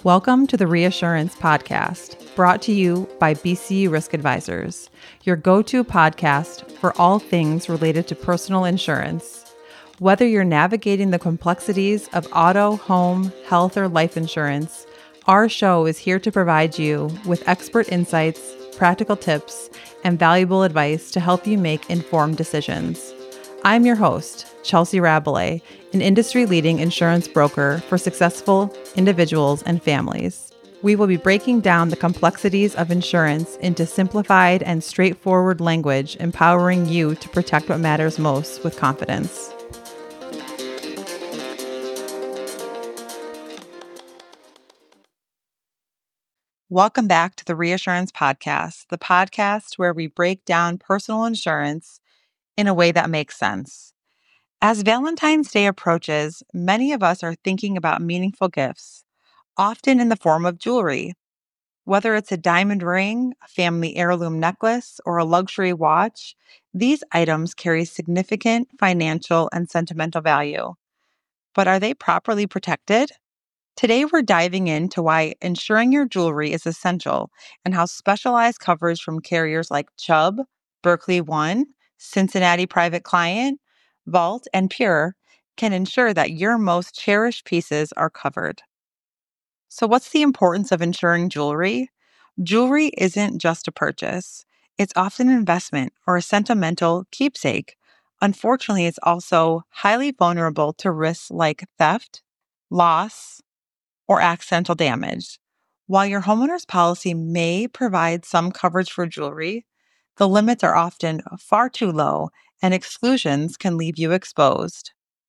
Welcome to the Reassurance Podcast, brought to you by BCU Risk Advisors, your go-to podcast for all things related to personal insurance. Whether you're navigating the complexities of auto, home, health, or life insurance, our show is here to provide you with expert insights, practical tips, and valuable advice to help you make informed decisions. I'm your host, Chelsea Rabelais, an industry-leading insurance broker for successful individuals and families. We will be breaking down the complexities of insurance into simplified and straightforward language, empowering you to protect what matters most with confidence. Welcome back to the Reassurance Podcast, the podcast where we break down personal insurance in a way that makes sense. As Valentine's Day approaches, many of us are thinking about meaningful gifts, often in the form of jewelry. Whether it's a diamond ring, a family heirloom necklace, or a luxury watch, these items carry significant financial and sentimental value. But are they properly protected? Today, we're diving into why insuring your jewelry is essential and how specialized coverage from carriers like Chubb, Berkley One, Cincinnati Private Client, Vault, and Pure can ensure that your most cherished pieces are covered. So, what's the importance of insuring jewelry? Jewelry isn't just a purchase, it's often an investment or a sentimental keepsake. Unfortunately, it's also highly vulnerable to risks like theft, loss, or accidental damage. While your homeowner's policy may provide some coverage for jewelry, the limits are often far too low and exclusions can leave you exposed.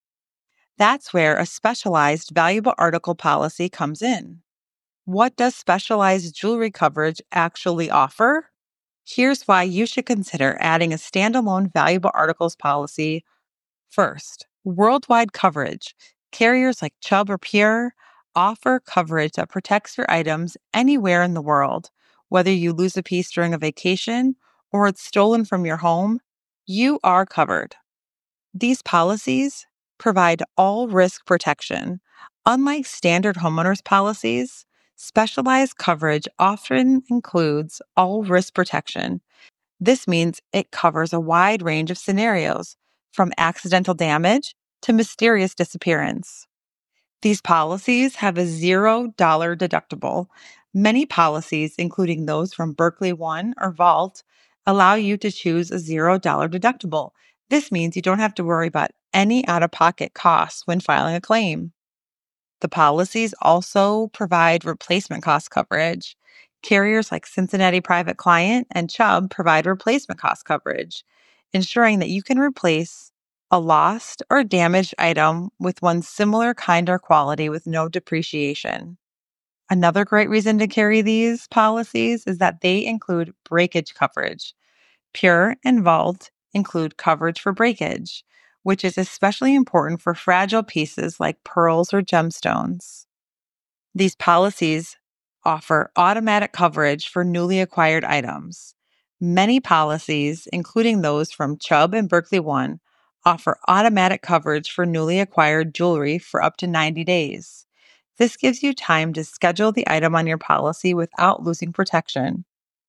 That's where a specialized valuable article policy comes in. What does specialized jewelry coverage actually offer? Here's why you should consider adding a standalone valuable articles policy first. Worldwide coverage. Carriers like Chubb or Pure offer coverage that protects your items anywhere in the world. Whether you lose a piece during a vacation or it's stolen from your home, you are covered. These policies provide all risk protection. Unlike standard homeowners policies, specialized coverage often includes all risk protection. This means it covers a wide range of scenarios, from accidental damage to mysterious disappearance. These policies have a $0 deductible. Many policies, including those from Berkley One or Vault, allow you to choose a $0 deductible. This means you don't have to worry about any out-of-pocket costs when filing a claim. The policies also provide replacement cost coverage. Carriers like Cincinnati Private Client and Chubb provide replacement cost coverage, ensuring that you can replace a lost or damaged item with one similar kind or quality with no depreciation. Another great reason to carry these policies is that they include breakage coverage. Pure and Vault include coverage for breakage, which is especially important for fragile pieces like pearls or gemstones. These policies offer automatic coverage for newly acquired items. Many policies, including those from Chubb and Berkley One, offer automatic coverage for newly acquired jewelry for up to 90 days. This gives you time to schedule the item on your policy without losing protection.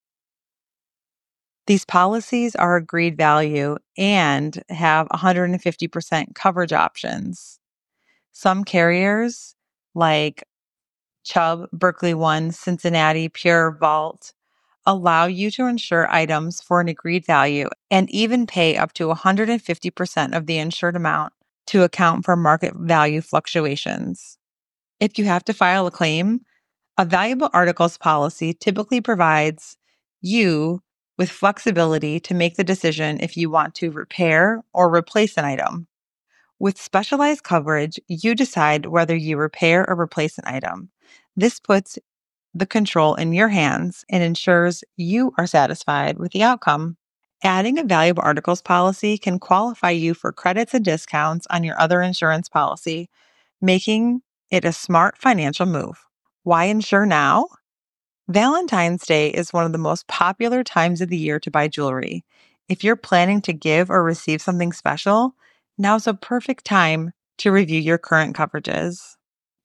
These policies are agreed value and have 150% coverage options. Some carriers, like Chubb, Berkley One, Cincinnati, Pure, Vault, allow you to insure items for an agreed value and even pay up to 150% of the insured amount to account for market value fluctuations. If you have to file a claim, a valuable articles policy typically provides you with flexibility to make the decision if you want to repair or replace an item. With specialized coverage, you decide whether you repair or replace an item. This puts the control in your hands and ensures you are satisfied with the outcome. Adding a valuable articles policy can qualify you for credits and discounts on your other insurance policy, making it a smart financial move. Why insure now? Valentine's Day is one of the most popular times of the year to buy jewelry. If you're planning to give or receive something special, now's a perfect time to review your current coverages.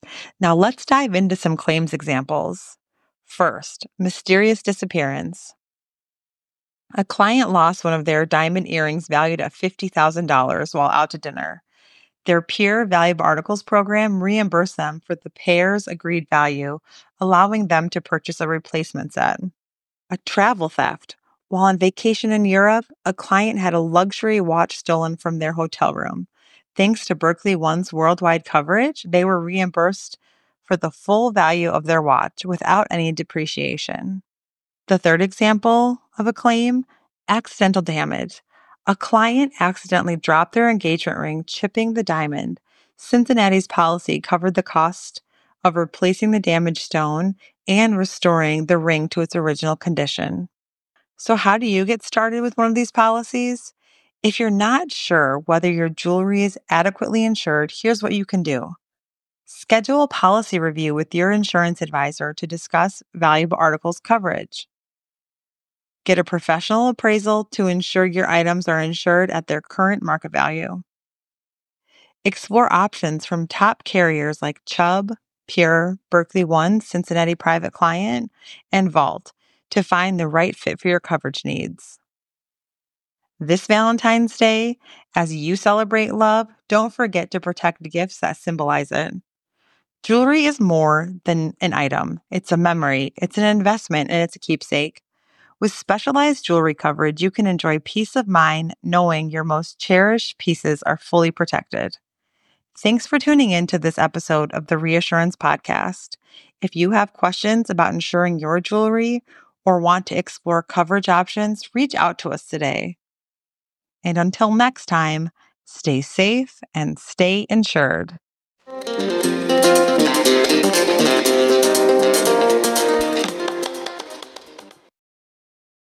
Now let's dive into some claims examples. First, mysterious disappearance. A client lost one of their diamond earrings valued at $50,000 while out to dinner. Their Pure Valuable Articles program reimbursed them for the pair's agreed value, allowing them to purchase a replacement set. A travel theft. While on vacation in Europe, a client had a luxury watch stolen from their hotel room. Thanks to Berkeley One's worldwide coverage, they were reimbursed for the full value of their watch without any depreciation. The third example of a claim, accidental damage. A client accidentally dropped their engagement ring, chipping the diamond. Cincinnati's policy covered the cost of replacing the damaged stone and restoring the ring to its original condition. So, how do you get started with one of these policies? If you're not sure whether your jewelry is adequately insured, here's what you can do. Schedule a policy review with your insurance advisor to discuss valuable articles coverage. Get a professional appraisal to ensure your items are insured at their current market value. Explore options from top carriers like Chubb, Pure, Berkeley One, Cincinnati Private Client, and Vault to find the right fit for your coverage needs. This Valentine's Day, as you celebrate love, don't forget to protect the gifts that symbolize it. Jewelry is more than an item. It's a memory, it's an investment, and it's a keepsake. With specialized jewelry coverage, you can enjoy peace of mind knowing your most cherished pieces are fully protected. Thanks for tuning in to this episode of the Reassurance Podcast. If you have questions about insuring your jewelry or want to explore coverage options, reach out to us today. And until next time, stay safe and stay insured.